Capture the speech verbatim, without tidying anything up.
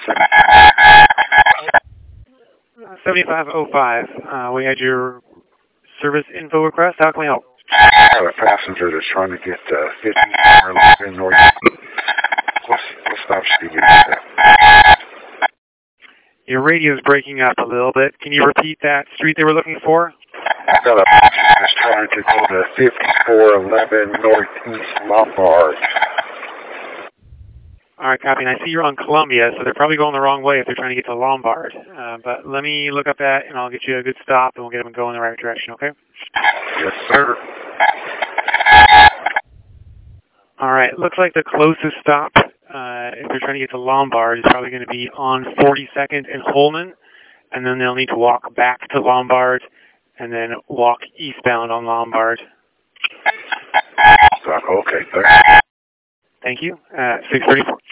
seventy-five oh five. Uh, we had your service info request. How can we help? I have a passenger that's trying to get uh, fifty-four eleven North. What's, what stop should he get at? Your radio's breaking up a little bit. Can you repeat that street they were looking for? I've got a passenger that's trying to go to fifty-four eleven Northeast Lombard. All right, copy. And I see you're on Columbia, so they're probably going the wrong way if they're trying to get to Lombard. Uh, but let me look up that, and I'll get you a good stop, and we'll get them going in the right direction, okay? Yes, sir. All right. Looks like the closest stop, uh, if they're trying to get to Lombard, is probably going to be on forty-second and Holman, and then they'll need to walk back to Lombard, and then walk eastbound on Lombard. Okay, thanks. Thank you. Uh, six thirty-four.